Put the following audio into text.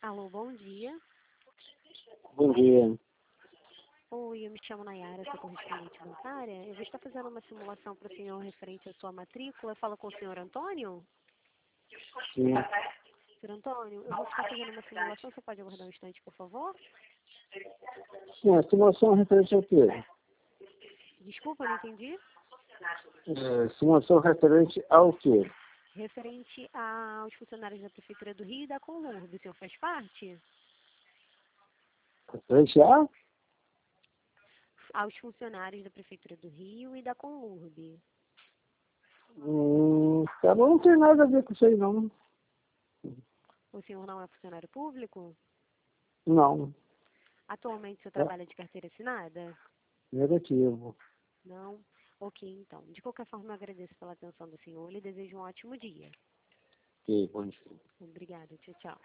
Alô, bom dia. Bom dia. Oi, eu me chamo Nayara, sou correspondente bancária. Eu vou estar fazendo uma simulação para o senhor referente à sua matrícula. Eu falo com o senhor Antônio? Sim. Senhor Antônio, eu vou estar fazendo uma simulação. Você pode aguardar um instante, por favor? Sim, a simulação referente ao quê? Desculpa, não entendi. Simulação referente ao quê? Referente aos funcionários da Prefeitura do Rio e da Conlurb. O senhor faz parte? Referente a? Aos funcionários da Prefeitura do Rio e da Conlurb. Tá bom, não tem nada a ver com isso aí, não. O senhor não é funcionário público? Não. Atualmente o senhor É trabalha de carteira assinada? negativo. Não? Ok, então. De qualquer forma, eu agradeço pela atenção do senhor e desejo um ótimo dia. Ok, bom dia. Obrigada. Tchau, tchau.